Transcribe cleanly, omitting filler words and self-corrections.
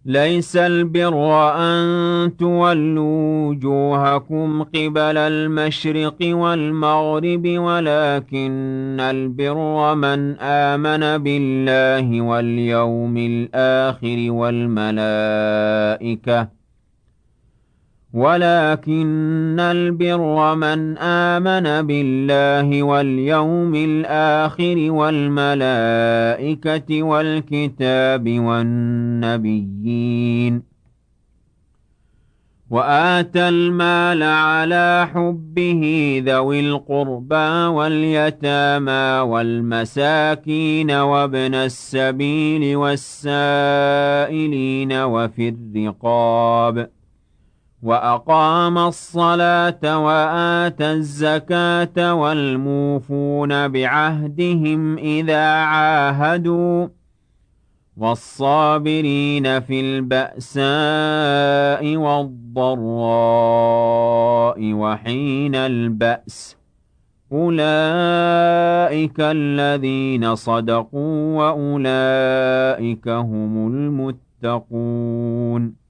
ليس البر أن تولوا وجوهكم قبل المشرق والمغرب ولكن البر من آمن بالله واليوم الآخر ولكن البر من آمن بالله واليوم الآخر والملائكة والكتاب والنبيين وآتى المال على حبه ذوي القربى واليتامى والمساكين وابن السبيل والسائلين وفي الرقاب وأقام الصلاة وآتى الزكاة والموفون بعهدهم إذا عاهدوا والصابرين في البأساء والضراء وحين البأس أولئك الذين صدقوا وأولئك هم المتقون